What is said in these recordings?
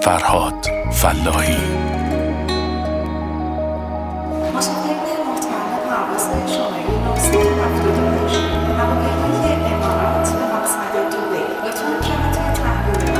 فرهاد فلاحی. مشاهده محترم پرواز شماره 975 هواپیمای امارات به مقصد دبی لطفاً جهت تحویل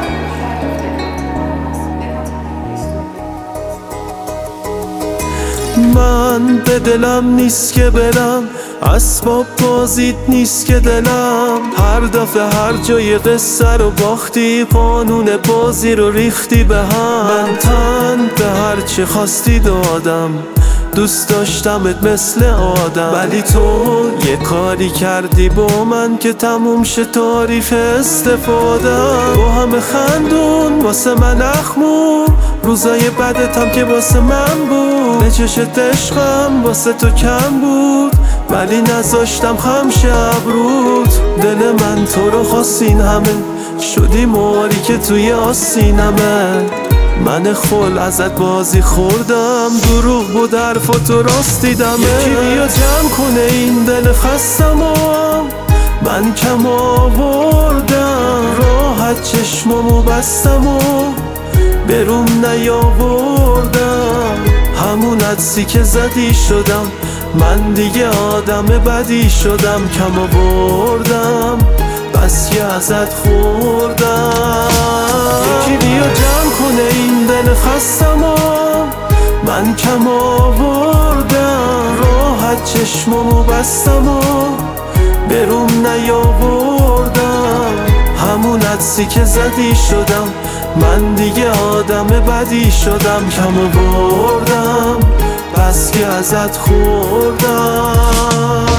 من به دلم نیست که برم، اسباب بازیت نیست که دلم. هر دفعه هر جای قصه رو باختی، قانون بازی رو ریختی به هم. من تن به هر چی خواستی دادم، دوست داشتمت مثل آدم، ولی تو یه کاری کردی با من که تموم شه تعریف استفادم. با همه خندون واسه من اخمون، روزای بدتم که واسه من بود. به چشت عشقم واسه تو کم بود، ولی نذاشتم خم شب رود. دل من تو رو خواستین همه، شدی ماری که توی آستینمه. من خل ازت بازی خوردم، دروغ بود حرفاتو راست دیدمه. یکی بیا جمع کنه این دل خستمو، من کم آوردم. راحت چشمامو بستم و بروم نیاوردم. همون عدسی که زدی شدم، من دیگه آدم بدی شدم. کم آوردم بس که ازت خوردم. یکی بیا جمع کنه این دل خستمو، من کم آوردم. راحت چشمامو بستم و بروم نیاوردم. همون عدسی که زدی شدم، من دیگه آدم بدی شدم. کم آوردم بس که ازت خوردم.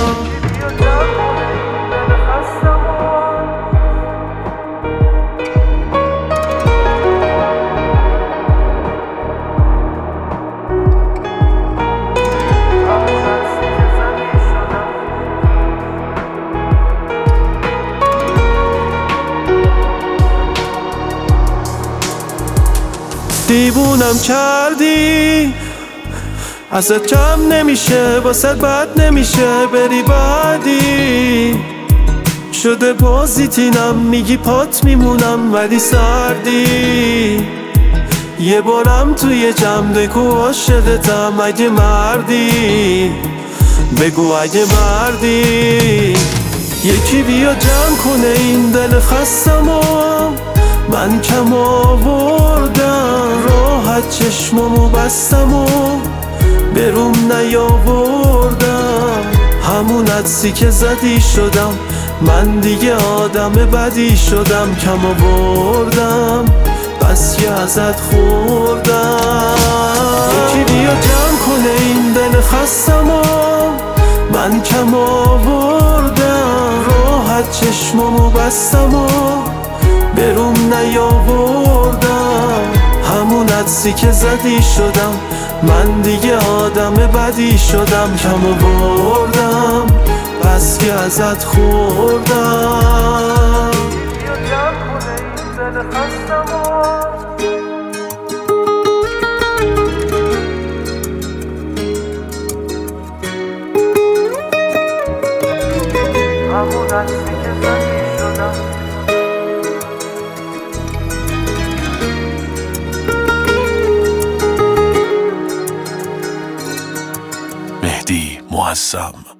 دیوونم کردی، ازت کم نمیشه، واسه بد نمیشه بری بعدی. شده بازیتینم، میگی پات میمونم ولی سردی. یه بارم توی جمع دکو عاشقتم، اگه مردی بگو اگه مردی. یکی بیا جمع کنه این دل خستمو، من کم آوردم. راحت چشمامو بستم و بروم نیاوردم. همون عدسی که زدی شدم، من دیگه آدم بدی شدم. کم آوردم بس که ازت خوردم. یکی بیا جمع کنه این دل خستمو، من کم آوردم. راحت چشمامو بستم و بروم نیاوردم. همون عدسی که زدی شدم، من دیگه آدم بدی شدم. کم آوردم بس که ازت خوردم. بیا جمع کنه این دل خستمو، همون عدسی که زدی شدم. مهدی معظم.